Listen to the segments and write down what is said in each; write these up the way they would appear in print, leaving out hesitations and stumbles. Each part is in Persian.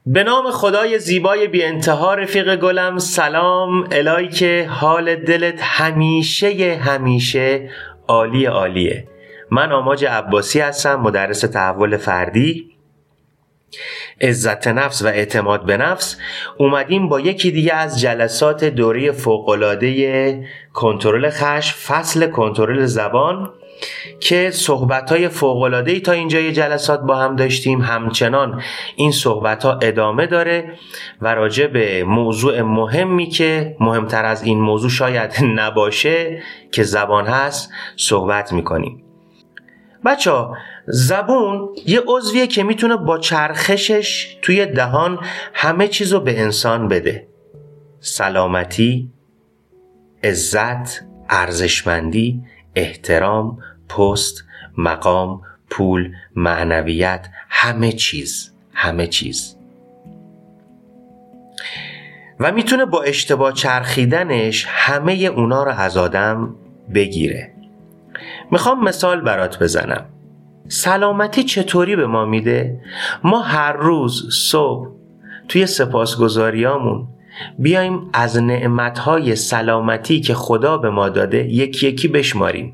به نام خدای زیبای بی انتها رفیق گلم، سلام. الهی که حال دلت همیشه عالیه. من آماج عباسی هستم، مدرس تحول فردی، عزت نفس و اعتماد به نفس. اومدیم با یکی دیگه از جلسات دوره فوق‌العاده کنترل خشم، فصل کنترل زبان، که صحبت‌های فوق‌العاده‌ای تا اینجای جلسات با هم داشتیم. همچنان این صحبت‌ها ادامه داره و راجع به موضوع مهمی که مهمتر از این موضوع شاید نباشه که زبان هست صحبت می‌کنیم. بچه‌ها، زبون یه عضویه که میتونه با چرخشش توی دهان همه چیزو به انسان بده: سلامتی، عزت، ارزشمندی، احترام، پست، مقام، پول، معنویت، همه چیز. و میتونه با اشتباه چرخیدنش همه اونا رو از آدم بگیره. میخوام مثال برات بزنم. سلامتی چطوری به ما میده؟ ما هر روز صبح توی سپاسگزاریامون بیایم از نعمتهای سلامتی که خدا به ما داده یکی یکی بشماریم.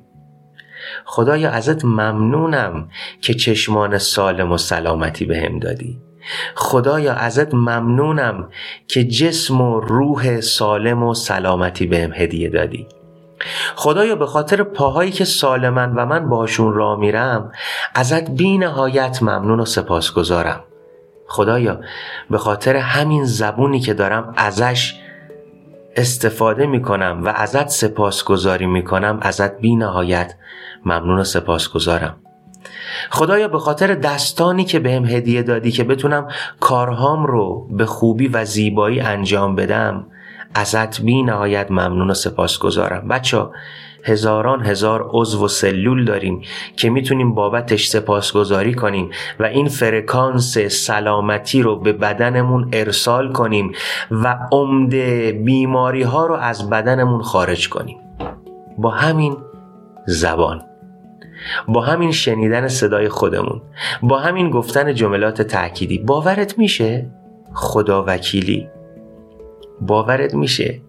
خدایا ازت ممنونم که چشمان سالم و سلامتی بهم دادی. خدایا ازت ممنونم که جسم و روح سالم و سلامتی بهم هدیه دادی. خدایا به خاطر پاهایی که سالمن و من باشون راه میرم ازت بی نهایت ممنون و سپاسگزارم. خدایا به خاطر همین زبونی که دارم ازش استفاده میکنم و ازت سپاسگزاری میکنم ازت بی نهایت ممنون و سپاسگزارم. خدایا به خاطر دستانی که بهم هدیه دادی که بتونم کارهام رو به خوبی و زیبایی انجام بدم ازت بی نهایت ممنون و سپاسگزارم. بچه، هزار عضو و سلول داریم که میتونیم بابتش سپاسگزاری کنیم و این فرکانس سلامتی رو به بدنمون ارسال کنیم و عمده بیماری ها رو از بدنمون خارج کنیم با همین زبان، با همین شنیدن صدای خودمون، با همین گفتن جملات تأکیدی. باورت میشه؟ خدا وکیلی باورت میشه؟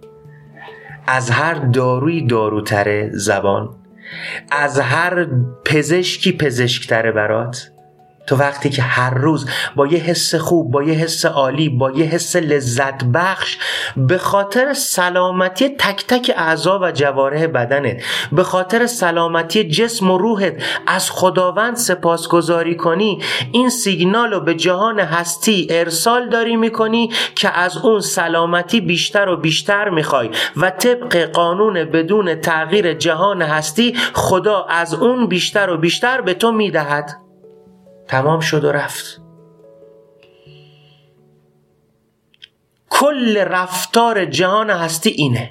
از هر دارویی داروتره زبان، از هر پزشکی پزشکتره برات. تو وقتی که هر روز با یه حس خوب، با یه حس عالی، با یه حس لذت بخش به خاطر سلامتی تک تک اعضا و جوارح بدنت، به خاطر سلامتی جسم و روحت از خداوند سپاسگزاری کنی، این سیگنال رو به جهان هستی ارسال داری میکنی که از اون سلامتی بیشتر و بیشتر میخوای و طبق قانون بدون تغییر جهان هستی خدا از اون بیشتر و بیشتر به تو میدهد. تمام شد و رفت. کل رفتار جهان هستی اینه.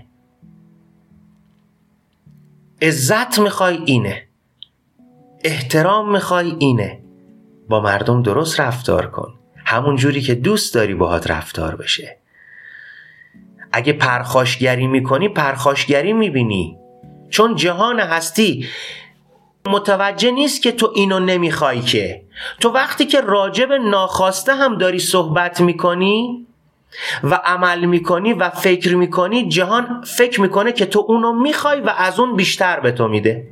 عزت میخوای اینه، احترام میخوای اینه. با مردم درست رفتار کن، همون جوری که دوست داری باهات رفتار بشه. اگه پرخاشگری میکنی پرخاشگری میبینی، چون جهان هستی متوجه نیست که تو اینو نمیخوای. که تو وقتی که راجب ناخواسته هم داری صحبت میکنی و عمل میکنی و فکر میکنی، جهان فکر میکنه که تو اونو میخوای و از اون بیشتر به تو میده.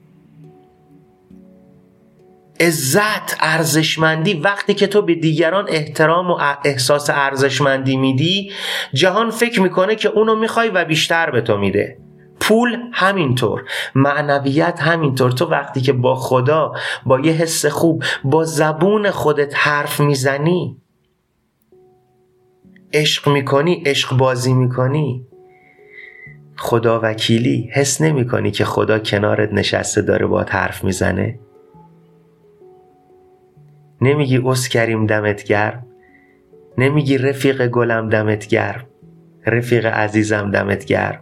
عزت، ارزشمندی، وقتی که تو به دیگران احترام و احساس ارزشمندی میدی، جهان فکر میکنه که اونو میخوای و بیشتر به تو میده. پول همینطور، معنویت همینطور. تو وقتی که با خدا با یه حس خوب با زبون خودت حرف میزنی، عشق میکنی، عشق بازی میکنی، خدا وکیلی، حس نمی کنی که خدا کنارت نشسته داره باهات حرف میزنه؟ نمیگی اسکریم دمت گرم؟ نمیگی رفیق گلم دمت گرم؟ رفیق عزیزم دمت گرم؟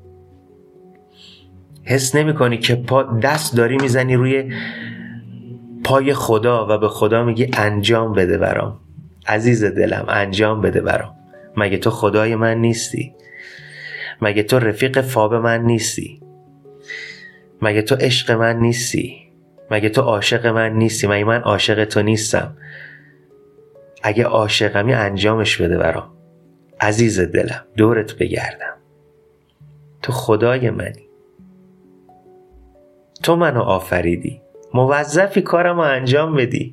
حس نمی کنی که دست داری میزنی روی پای خدا و به خدا میگی انجام بده برام، عزیز دلم انجام بده برام؟ مگه تو خدای من نیستی؟ مگه تو رفیق فاب من نیستی؟ مگه تو عشق من نیستی؟ مگه تو عاشق من نیستی؟ مگه من عاشق تو نیستم؟ اگه عاشقمی انجامش بده برام. عزیز دلم، دورت بگردم. تو خدای منی. تو منو آفریدی. موظفی کارمو انجام بدی.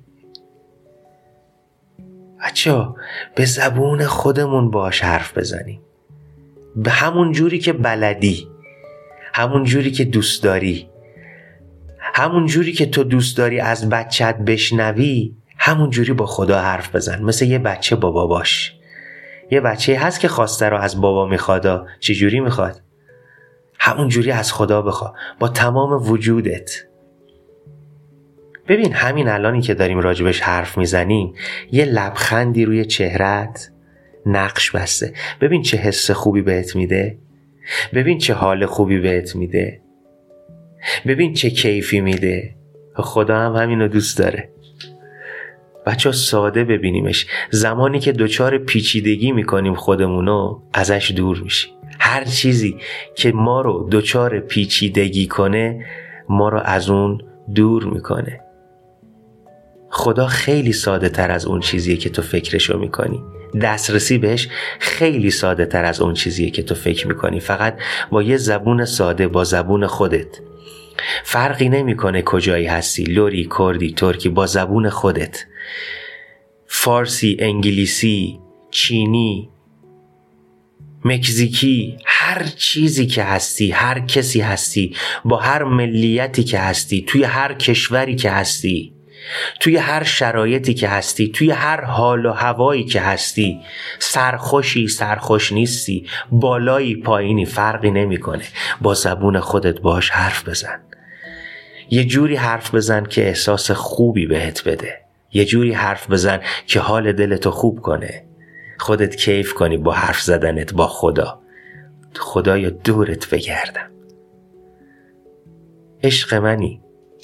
بچه‌ها به زبون خودمون باش حرف بزنیم. به همون جوری که بلدی، همون جوری که دوست داری، همون جوری که تو دوست داری از بچت بشنوی، همون جوری با خدا حرف بزن. مثل یه بچه بابا باش. یه بچه هست که خواسته رو از بابا میخواد. چه جوری میخواد؟ همون جوری از خدا بخوا، با تمام وجودت. ببین همین الانی که داریم راجبش حرف میزنیم یه لبخندی روی چهرت نقش بسته. ببین چه حس خوبی بهت میده. ببین چه حال خوبی بهت میده. ببین چه کیفی میده. خدا هم همینو دوست داره. بچه ساده ببینیمش. زمانی که دچار پیچیدگی میکنیم خودمونو ازش دور میشیم. هر چیزی که ما رو دچار پیچیدگی کنه ما رو از اون دور میکنه. خدا خیلی ساده تر از اون چیزیه که تو فکرشو میکنی. دسترسی بهش خیلی ساده تر از اون چیزیه که تو فکر میکنی. فقط با یه زبون ساده، با زبون خودت. فرقی نمیکنه کجایی هستی، لوری، کردی، ترکی، با زبون خودت. فارسی، انگلیسی، چینی، مکزیکی، هر چیزی که هستی، هر کسی هستی، با هر ملیتی که هستی، توی هر کشوری که هستی، توی هر شرایطی که هستی، توی هر حال و هوایی که هستی، سرخوشی، سرخوش نیستی، بالایی، پایینی، فرقی نمیکنه. با زبون خودت باش حرف بزن. یه جوری حرف بزن که احساس خوبی بهت بده. یه جوری حرف بزن که حال دلتو خوب کنه. خودت کیف کنی با حرف زدنت با خدا. خدایا دورت بگردم. عشق منی.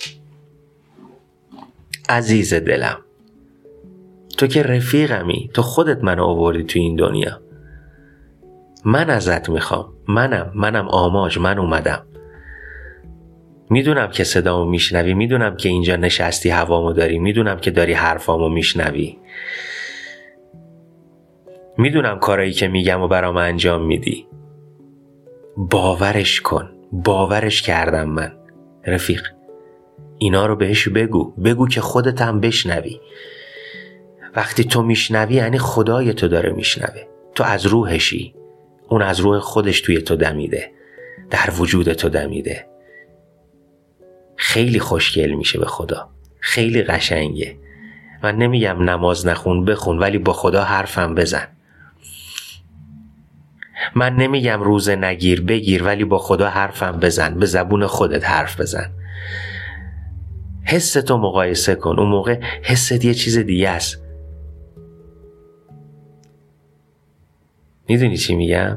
عزیز دلم. تو که رفیقمی. تو خودت منو آوردی تو این دنیا. من ازت میخوام. منم آماج. من اومدم. میدونم که صدامو میشنوی. میدونم که اینجا نشستی هوامو داری. میدونم که داری حرفامو میشنوی. میدونم کارایی که میگم و برام انجام میدی. باورش کن. باورش کردم من. رفیق اینا رو بهش بگو که خودت هم بشنوی. وقتی تو میشنوی یعنی خدای تو داره میشنوه. تو از روحشی. اون از روح خودش توی تو دمیده. در وجود تو دمیده. خیلی خوشگل میشه به خدا. خیلی قشنگه. من نمیگم نماز نخون، بخون، ولی با خدا حرفم بزن. من نمیگم روزه نگیر، بگیر، ولی با خدا حرفم بزن. به زبون خودت حرف بزن. حستو مقایسه کن. اون موقع حست یه چیز دیگه است. میدونی چی میگم؟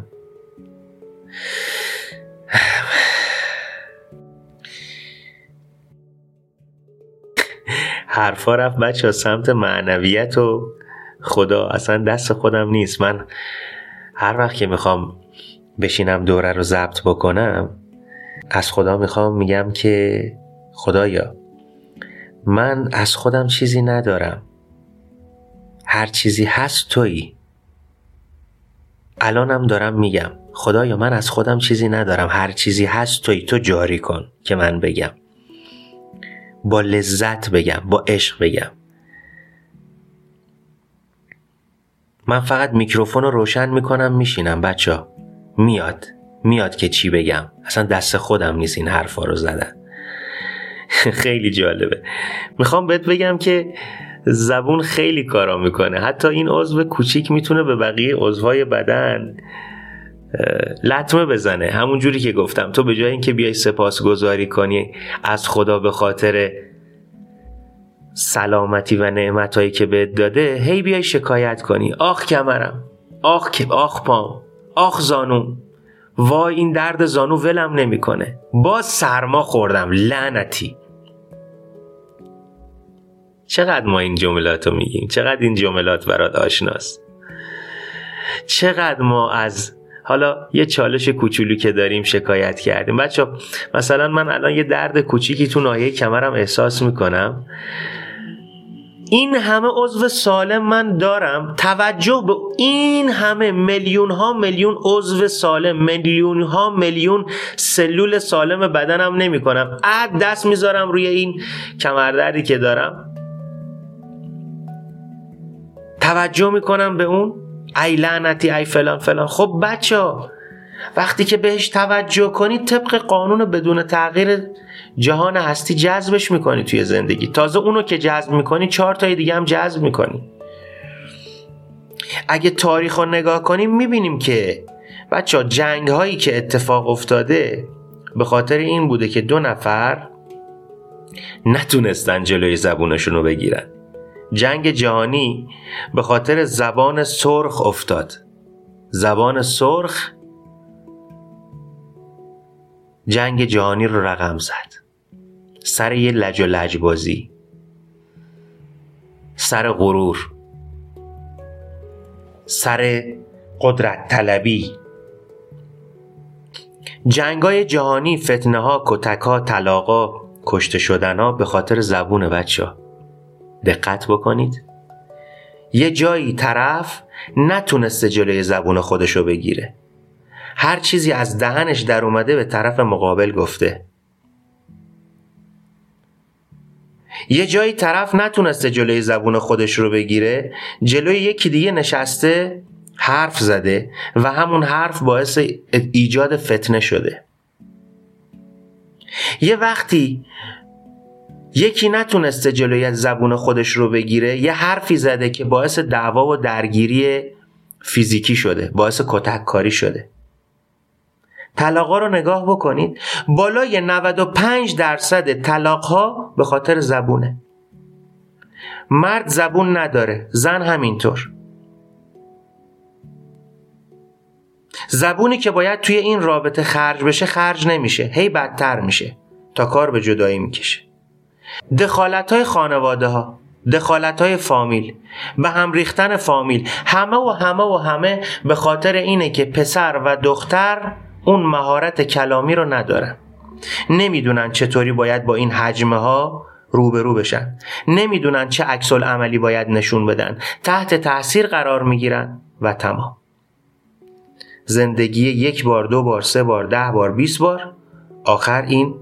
حرفا رفت بچه سمت معنویت و خدا. اصلا دست خودم نیست. من هر وقت که میخوام بشینم دوره رو ضبط بکنم از خدا میگم که خدایا من از خودم چیزی ندارم. هر چیزی هست تویی. الانم دارم میگم خدایا من از خودم چیزی ندارم. هر چیزی هست تویی. تو جاری کن که من بگم. با لذت بگم. با عشق بگم. من فقط میکروفون رو روشن میکنم میشینم بچه. میاد که چی بگم. اصلا دست خودم نیست این حرفا رو زدن. خیلی جالبه. میخوام بهت بگم که زبون خیلی کارا میکنه. حتی این عضو کوچیک میتونه به بقیه عضوهای بدن لطمه بزنه. همون جوری که گفتم تو به جای اینکه بیای سپاسگزاری کنی از خدا به خاطر سلامتی و نعمتایی که بهت داده، هی بیای شکایت کنی. آخ کمرم، آخ پام، آخ زانوم، وای این درد زانو ولم نمیکنه، باز سرما خوردم، لعنتی. چقدر ما این جملاتو میگیم؟ چقدر این جملات برات آشناست؟ چقدر ما از حالا یه چالش کوچولو که داریم شکایت کردیم؟ بچه مثلا من الان یه درد کوچیکی تو ناحیه کمرم احساس میکنم، این همه عضو سالم من دارم، توجه به این همه میلیون ها میلیون عضو سالم، میلیون ها میلیون سلول سالم بدنم نمی کنم. دست میذارم روی این کمردردی که دارم، توجه میکنم به اون، ای لعنتی ای فلان فلان. خب بچه‌ها وقتی که بهش توجه کنید طبق قانون بدون تغییر جهان هستی جذبش میکنی توی زندگی. تازه اونو که جذب میکنی 4 تای دیگه هم جذب میکنی. اگه تاریخ رو نگاه کنیم میبینیم که بچه‌ها جنگ هایی که اتفاق افتاده به خاطر این بوده که 2 نفر نتونستن جلوی زبونشون رو بگیرن. جنگ جهانی به خاطر زبان سرخ افتاد. زبان سرخ جنگ جهانی رو رقم زد سر یه لج و لجبازی، سر غرور، سر قدرت طلبی. جنگای جهانی، فتنه ها، کتک ها، طلاق ها، کشته شدن ها به خاطر زبون. بچه‌ها دقت بکنید، یه جایی طرف نتونسته جلوی زبون خودشو بگیره، هر چیزی از دهنش در اومده به طرف مقابل گفته. یه جایی طرف نتونسته جلوی زبون خودش رو بگیره، جلوی یکی دیگه نشسته حرف زده و همون حرف باعث ایجاد فتنه شده. یه وقتی یکی نتونسته جلوی زبون خودش رو بگیره، یه حرفی زده که باعث دعوا و درگیری فیزیکی شده، باعث کتک کاری شده. طلاق‌ها رو نگاه بکنید، بالای 95% طلاق‌ها به خاطر زبونه. مرد زبون نداره، زن همینطور. زبونی که باید توی این رابطه خرج بشه خرج نمیشه، هی بدتر میشه تا کار به جدایی میکشه. دخالت‌های خانواده ها، دخالت‌های فامیل، به هم ریختن فامیل، همه به خاطر اینه که پسر و دختر اون مهارت کلامی رو ندارن، نمیدونن چطوری باید با این حجمه ها روبرو بشن، نمیدونن چه عکس العملی باید نشون بدن، تحت تاثیر قرار میگیرن و تمام. زندگی 1 بار 2 بار 3 بار 10 بار 20 بار، آخر این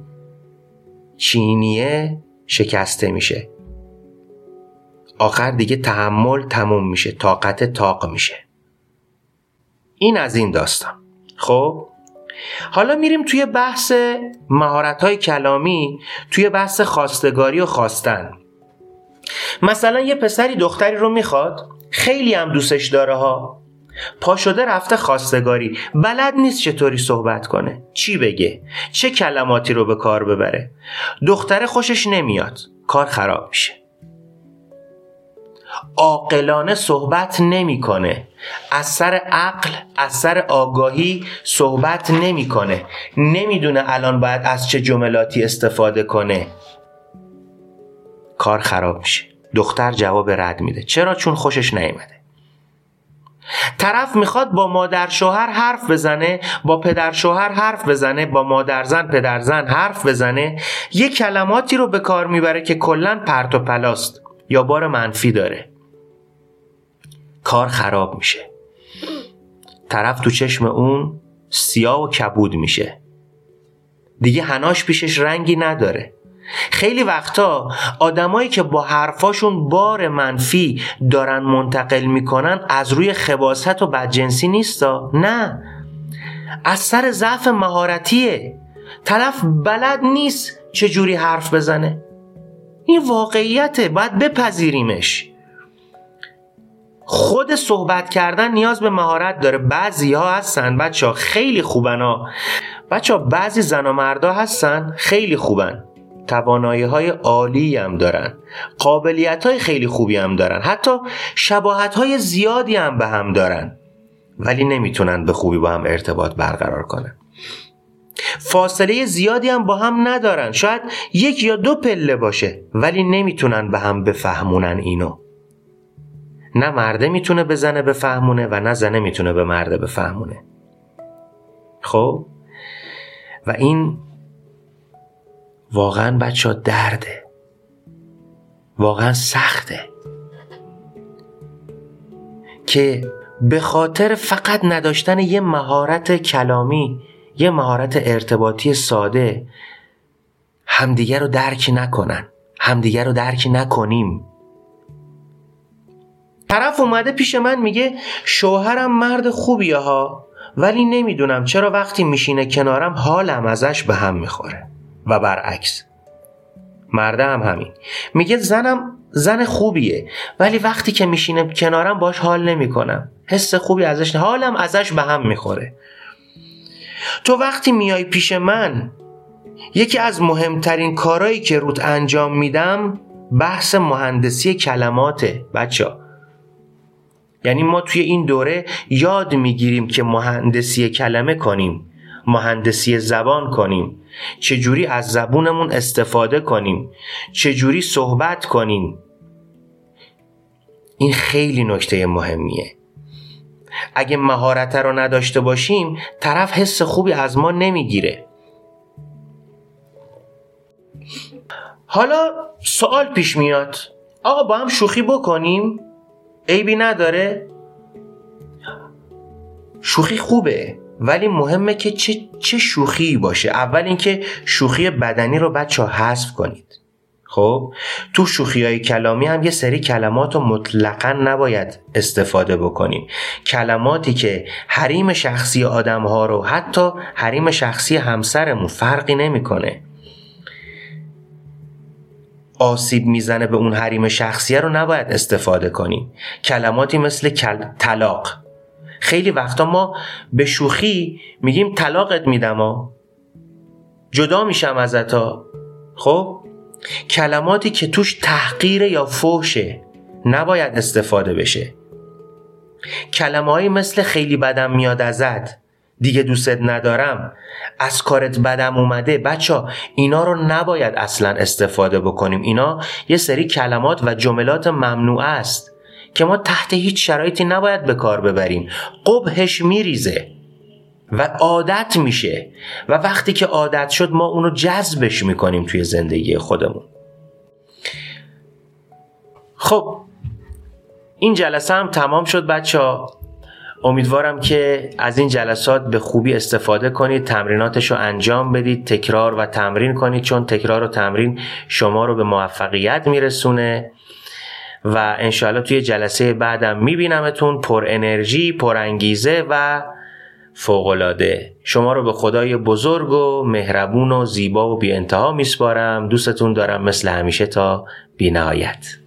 چینیه شکسته میشه، آخر دیگه تحمل تموم میشه، طاقت طاق میشه. این از این داستان. خب حالا میریم توی بحث مهارت‌های کلامی، توی بحث خواستگاری و خواستن. مثلا یه پسری دختری رو میخواد، خیلی هم دوستش داره ها، پا شده رفته خواستگاری، بلد نیست چطوری صحبت کنه، چی بگه، چه کلماتی رو به کار ببره. دختره خوشش نمیاد، کار خراب میشه. عاقلانه صحبت نمیکنه، از سر عقل، از سر آگاهی صحبت نمیکنه، نمیدونه الان باید از چه جملاتی استفاده کنه، کار خراب میشه. دختر جواب رد میده. چرا؟ چون خوشش نیامده. طرف میخواد با مادر شوهر حرف بزنه، با پدر شوهر حرف بزنه، با مادر زن پدر زن حرف بزنه، یه کلماتی رو به کار میبره که کلن پرت و پلاست یا بار منفی داره، کار خراب میشه. طرف تو چشم اون سیاه و کبود میشه، دیگه حناش پیشش رنگی نداره. خیلی وقتا آدمایی که با حرفاشون بار منفی دارن منتقل میکنن از روی خباثت و بدجنسی نیستا، نه، از سر ضعف مهارتیه. طرف بلد نیست چجوری حرف بزنه. این واقعیته، باید بپذیریمش. خود صحبت کردن نیاز به مهارت داره. بعضی ها هستن بچه خیلی خوبن ها، بچه بعضی زن و مردا هستن خیلی خوبن، توانایی های عالی هم دارن، قابلیت های خیلی خوبی هم دارن، حتی شباهت های زیادی هم به هم دارن، ولی نمیتونن به خوبی با هم ارتباط برقرار کنن. فاصله زیادی هم با هم ندارن، شاید 1 یا 2 پله باشه، ولی نمیتونن به هم بفهمونن اینو. نه مرده میتونه به زنه بفهمونه و نه زنه میتونه به مرده بفهمونه. خب و این واقعا بچه درده، واقعا سخته که به خاطر فقط نداشتن یه مهارت کلامی، یه مهارت ارتباطی ساده، همدیگر رو درک نکنن، همدیگر رو درک نکنیم. طرف اومده پیش من میگه شوهرم مرد خوبیه ها، ولی نمیدونم چرا وقتی میشینه کنارم حالم ازش به هم میخوره. و برعکس، مرده هم همین، میگه زنم زن خوبیه ولی وقتی که میشینه کنارم باش حال نمیکنم، حس خوبی ازش، حالم ازش به هم میخوره. تو وقتی میای پیش من، یکی از مهمترین کارهایی که روت انجام میدم بحث مهندسی کلماته بچه‌ها. یعنی ما توی این دوره یاد میگیریم که مهندسی کلمه کنیم، مهندسی زبان کنیم، چجوری از زبونمون استفاده کنیم، چجوری صحبت کنیم. این خیلی نکته مهمیه. اگه مهارت رو نداشته باشیم طرف حس خوبی از ما نمیگیره. حالا سوال پیش میاد، آقا با هم شوخی بکنیم؟ عیبی نداره؟ شوخی خوبه، ولی مهمه که چه شوخی باشه. اول اینکه شوخی بدنی رو بچه‌ها حذف کنید. خب تو شوخی‌های کلامی هم یه سری کلمات رو مطلقاً نباید استفاده بکنیم. کلماتی که حریم شخصی آدم‌ها رو، حتی حریم شخصی همسرمون، فرقی نمی‌کنه، آسیب میزنه به اون حریم شخصیه رو نباید استفاده کنیم. کلماتی مثل طلاق. خیلی وقتا ما به شوخی میگیم طلاقت میدم، جدا میشم ازت. خب کلماتی که توش تحقیر یا فحشه نباید استفاده بشه. کلمه‌هایی مثل خیلی بدم میاد ازت، دیگه دوستت ندارم، از کارت بدم اومده، بچه اینا رو نباید اصلا استفاده بکنیم. اینا یه سری کلمات و جملات ممنوعه است که ما تحت هیچ شرایطی نباید به کار ببریم. قبحش میریزه و عادت میشه و وقتی که عادت شد ما اونو جذبش میکنیم توی زندگی خودمون. خب این جلسه هم تمام شد بچه‌ها. امیدوارم که از این جلسات به خوبی استفاده کنید، تمریناتش رو انجام بدید، تکرار و تمرین کنید، چون تکرار و تمرین شما رو به موفقیت میرسونه. و انشاءالله توی جلسه بعدم میبینمتون پر انرژی، پر انگیزه و فوق‌العاده. شما رو به خدای بزرگ و مهربون و زیبا و بی انتها میسپارم. دوستتون دارم مثل همیشه تا بی نهایت.